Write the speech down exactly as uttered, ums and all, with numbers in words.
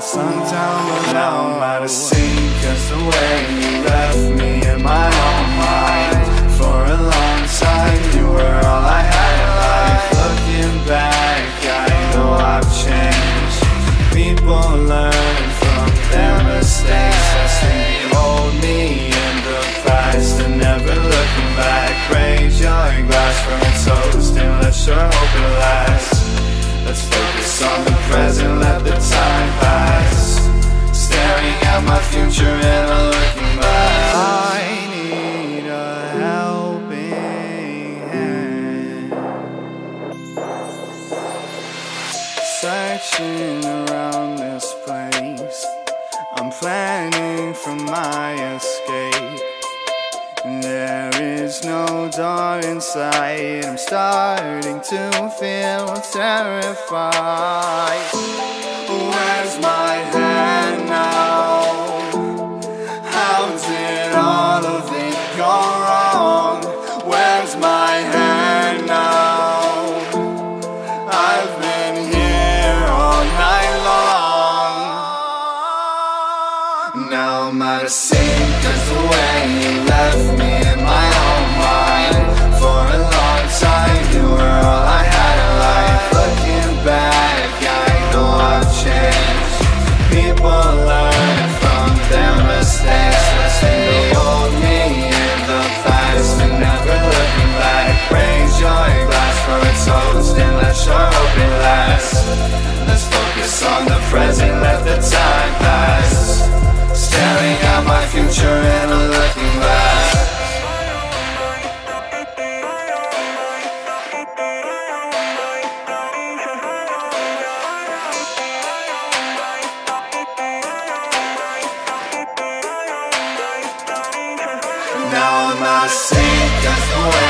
down below. Now I'm out of sync, cause the way you left me in my own mind. For a long time you were all I had in life. Looking back, I know I've changed. People learn from their mistakes. I see the old me in the past and never looking back. Raise your glass from a toast and let's sure hope it lasts. Let's focus on the present, let the time pass. Staring at my future and I'm looking back. I need a helping hand. Searching around this place, I'm planning for my escape. There is no door inside. I'm starting to feel terrified. Where's my hand now? How did all of it go wrong? Where's my hand now? I've been here all night long. Now I'm out of sync, cause the way you left me in my own mind. For a long time you were all I had in life. Looking back, I know I've changed. People learn from their mistakes. Listen to old me in the past and never looking back. Raise your glass for a toast and let's sure hope it lasts. Let's focus on the present, let the time pass. Staring at my future and I'm looking back. Now I'm out of sync, cause the way